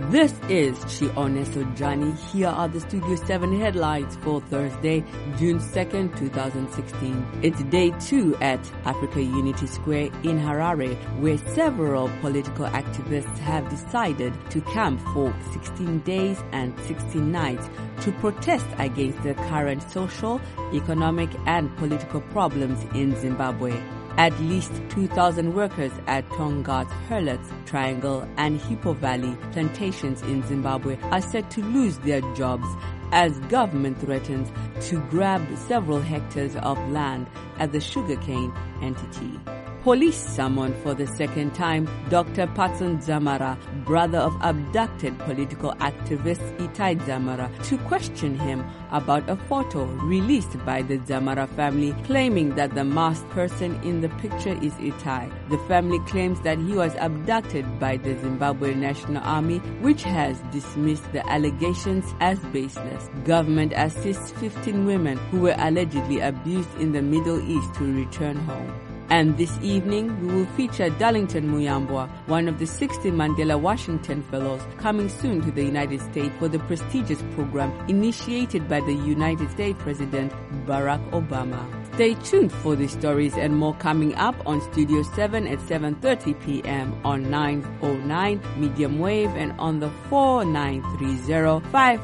This is Chioneso Johnny. Here are the Studio 7 headlines for Thursday, June 2nd, 2016. It's day 2 at Africa Unity Square in Harare, where several political activists have decided to camp for 16 days and 16 nights to protest against the current social, economic, and political problems in Zimbabwe. At least 2,000 workers at Tongaat, Hurlets, Triangle, and Hippo Valley plantations in Zimbabwe are set to lose their jobs as government threatens to grab several hectares of land at the sugarcane entity. Police summoned for the second time Dr. Patson Dzamara, brother of abducted political activist Itai Dzamara, to question him about a photo released by the Dzamara family claiming that the masked person in the picture is Itai. The family claims that he was abducted by the Zimbabwe National Army, which has dismissed the allegations as baseless. Government assists 15 women who were allegedly abused in the Middle East to return home. And this evening, we will feature Darlington Muyambwa, one of the 60 Mandela Washington Fellows, coming soon to the United States for the prestigious program initiated by the United States President Barack Obama. Stay tuned for these stories and more coming up on Studio 7 at 7:30 p.m. on 909 medium wave and on the 4930,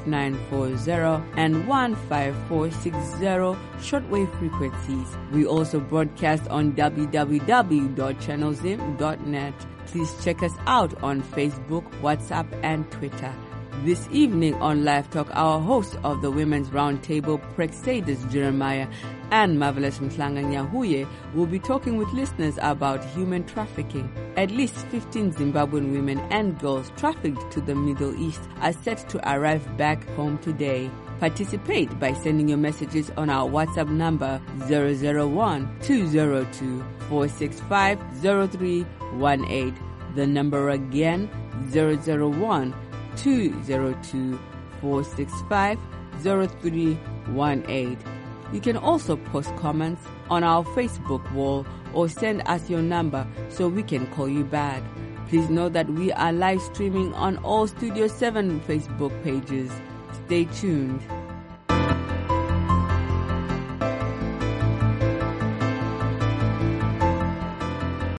5940 and 15460 shortwave frequencies. We also broadcast on www.channelzim.net. Please check us out on Facebook, WhatsApp, and Twitter. This evening on Live Talk, our host of the Women's Roundtable, Prexadis Jeremiah, and Marvelous Mhlanga Nyahuye will be talking with listeners about human trafficking. At least 15 Zimbabwean women and girls trafficked to the Middle East are set to arrive back home today. Participate by sending your messages on our WhatsApp number 001-202-465-0318. The number again, 001-202-465-0318. You can also post comments on our Facebook wall or send us your number so we can call you back. Please know that we are live streaming on all Studio 7 Facebook pages. Stay tuned.